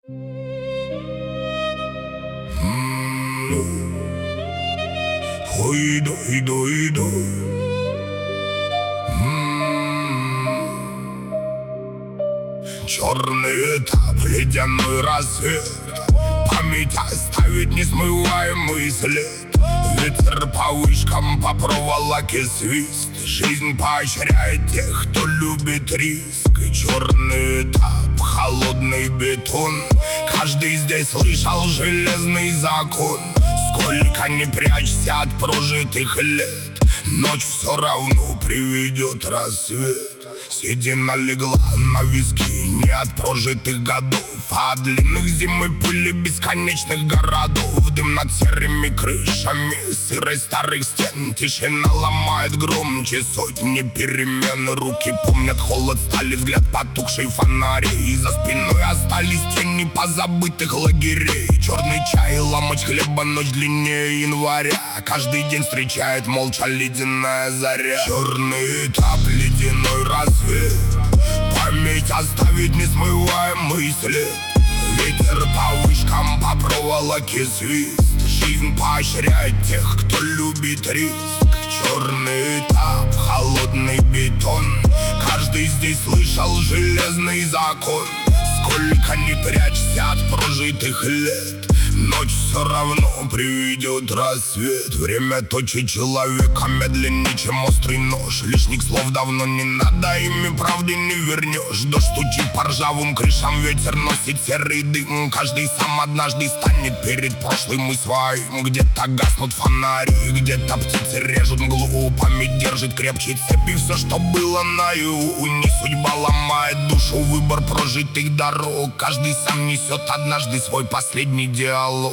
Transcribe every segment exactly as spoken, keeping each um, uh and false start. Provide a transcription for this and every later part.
Ой, дой, дой, дой. Черный этап, ледяной рассвет. Память оставит несмываемый след. Ветер по вышкам, по проволоке свист. Жизнь поощряет тех, кто любит риск. И черный этап, холодный бетон. Каждый здесь слышал железный закон. Сколько не прячься от прожитых лет, ночь все равно приведет рассвет. Седина легла на виски не от прожитых годов, а от длинных зим и пыли бесконечных городов. Дым над серыми крышами, сырость старых стен. Тишина ломает громче сотни перемен. Руки помнят холод стали, взгляд потухшей фонарей. За спиной остались тени позабытых лагерей. Черный чай, ломоть хлеба, ночь длиннее января. Каждый день встречает молча ледяная заря. Черный этап, ледяной рассвет. Память оставит несмываемый след. Ветер по вышкам, по проволоке свист. Жизнь поощряет тех, кто любит риск. Черный этап, холодный бетон. Каждый здесь слышал железный закон. Сколько не прячься от прожитых лет, ночь все равно приведет рассвет. Время точит человека медленнее, чем острый нож. Лишних слов давно не надо, ими правды не вернешь. Дождь стучит по ржавым крышам, ветер носит серый дым. Каждый сам однажды станет перед прошлым и своим. Где-то гаснут фонари, где-то птицы режут мглу. Память держит крепче цепи все, что было наяву. Не судьба ломает душу, выбор прожитых дорог. Каждый сам несет однажды свой последний диалог.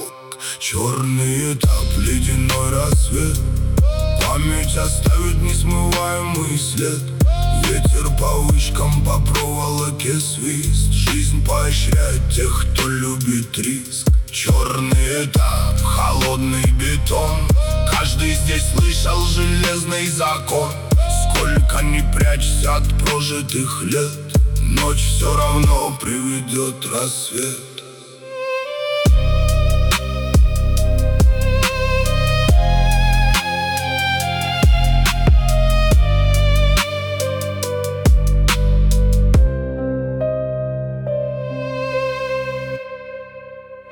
Черный этап, ледяной рассвет. Память оставит несмываемый след. Ветер по вышкам, по проволоке свист. Жизнь поощряет тех, кто любит риск. Черный этап, холодный бетон. Каждый здесь слышал железный закон. Сколько не прячься от прожитых лет, ночь все равно приведет рассвет.